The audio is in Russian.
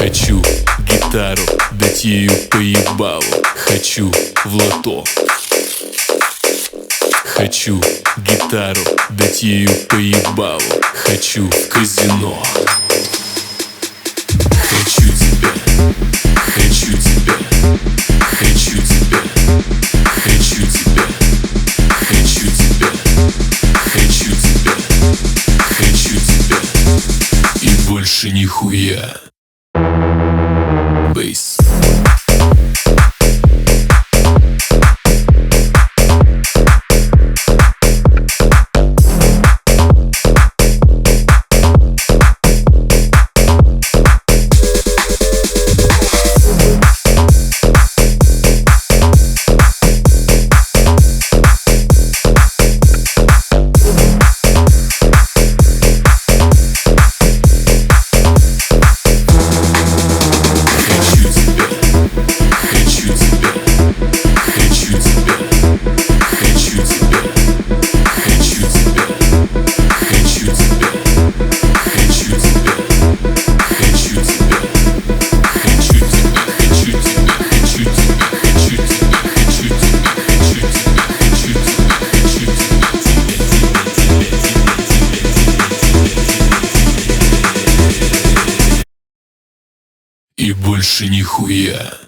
Хочу гитару, дать ею поебалу. Хочу в лото. Хочу гитару, дать ею поебалу. Хочу в казино. Хочу тебя, хочу тебя, хочу тебя, хочу тебя, хочу тебя, хочу тебя, хочу тебя и больше нихуя. Бейс. И больше нихуя.